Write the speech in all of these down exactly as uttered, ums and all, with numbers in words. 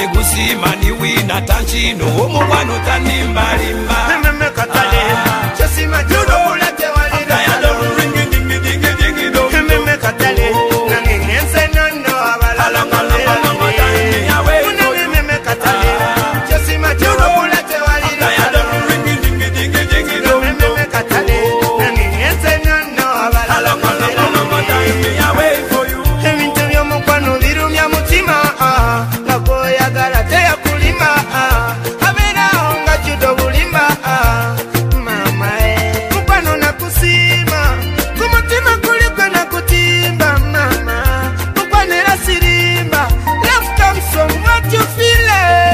gusima ni wina tanchino omukwano tanimbalimba Meme katale Chesima judo bulate walida Diadol ringi dingi dingi dingi do Meme katale Nangingense nono abalala Meme katale Chesima judo bulate walida Diadol ringi dingi dingi dingi do Meme katale Nangingense nono abalala Ebintu byomukwano birumya mutima Nakoyagala teya kulima Abeeraho nga judo bulimba Mama eh Mukwano nakusima Kumutima kuliko nakutimba mama Mukwano era sirimba Love comes from what you feel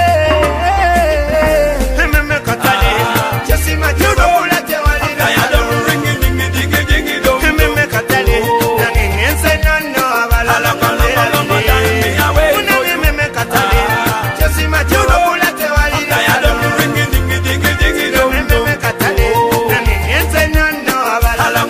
Meme katale Chesima judo bulate walira Diadol ringi dingi dingi dingi do Meme katale Nangingense nono abalala Meme katale Chesima judo bulate walira Diadol ringi dingi dingi dingi do Meme katale Nangingense nono abalala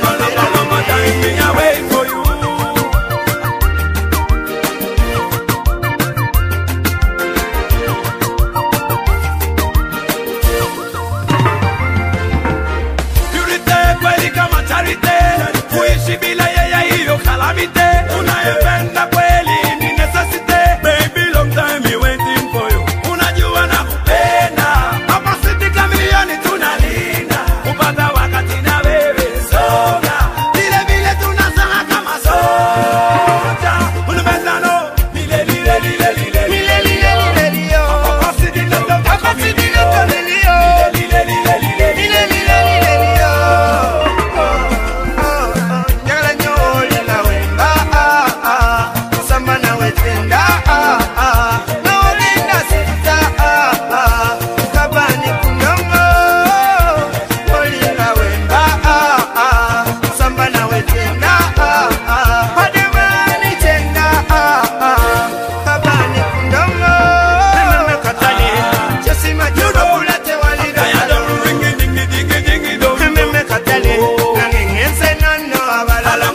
Purite kweli kama charite kuishi bila yeye hiyo calamity unayependa kweli ni necessity baby long time me waiting for you unajua na kupenda hapa sitika milioni tunalinda kupata wakati na wewe soga vile vile tunasema kama soja unapenda no lile lile lile lile Lile lile lile liyo hapa sitika Hapa sidile tole liyo lile lile lile Lile lile lile liyo Njagala nyo olina wemba Samba na wetenda Na olinda sita Kabani kunongo Olina wemba Samba na wetenda Pademani tenda Kabani kunongo Meme katale Chesima judo bulate walida Diadol ringi dingi dingi dingi do Meme katale Nangingense nono abalala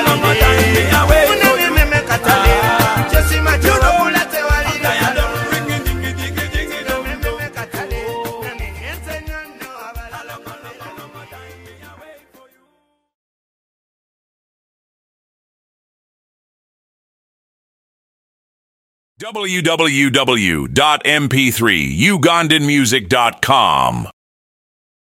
Meme katale Chesima judo bulate walida Diadol ringi dingi dingi dingi do Meme katale Nangingense nono abalala w w w dot m p three ugandan music dot com